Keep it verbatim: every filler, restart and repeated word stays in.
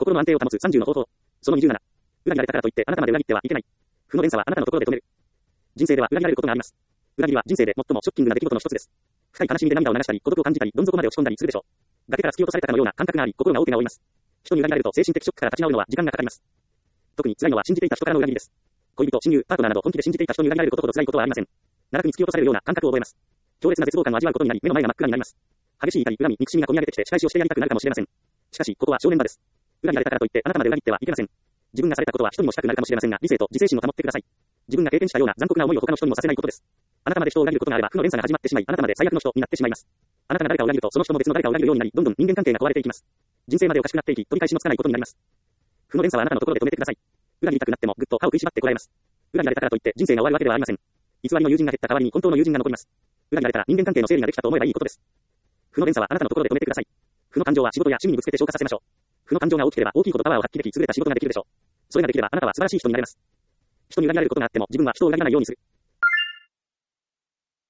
心の安定を保つさんじゅうの方法。そのにじゅうなな。裏切られたからといってあなたまで裏切ってはいけない。負の連鎖はあなたのところで止める。人生では裏切られることがあります。裏切りは人生で最もショッキングな出来事の一つです。深い悲しみで涙を流したり、孤独を感じたり、どん底まで落ち込んだりするでしょう。崖から突き落とされたかのような感覚があり、心が大手が負います。人に裏切られると精神的ショックから立ち直るのは時間がかかります。特に辛いのは信じていた人からの裏切りです。恋人、親友、パートナーなど本気で信じていた人に裏切られることほど辛いことはありません。奈落に突き落とされるような感覚を覚えます。強烈な絶望感を味わうことになり、目の前が真っ暗になります。激しい怒り、恨み、憎しみが込み上げてきて仕返しをしてやりたくなるかもしれません。しかし、ここは正念場です。裏切られたからといってあなたまで裏切ってはいけません。自分がされたことは人にもしたくなるかもしれませんが、理性と自制心を保ってください。自分が経験したような残酷な思いを他の人にもさせないことです。あなたまで人を裏切ることがあれば負の連鎖が始まってしまい、あなたまで最悪の人になってしまいます。あなたが誰かを裏切ると、その人も別の誰かを裏切るようになり、どんどん人間関係が壊れていきます。人生までおかしくなっていき、取り返しのつかないことになります。負の連鎖はあなたのところで止めてください。裏切りたくなってもぐっと歯を食いしばってこらえます。裏切られたからといって人生が終わるわけではありません。偽りの友人が減った代わりに本当の友人が残ります。裏切られたら人間関係の整理ができたと思えばいいことです。負の連鎖はあなたのところで止めてください。負の感情は仕事や趣味にぶつけて消化させましょう。負の感情が大きければ大きいほどパワーを発揮でき、優れた仕事ができるでしょう。それができればあなたは素晴らしい人になれます。人に裏切られることがあっても自分は人を裏切らないようにする。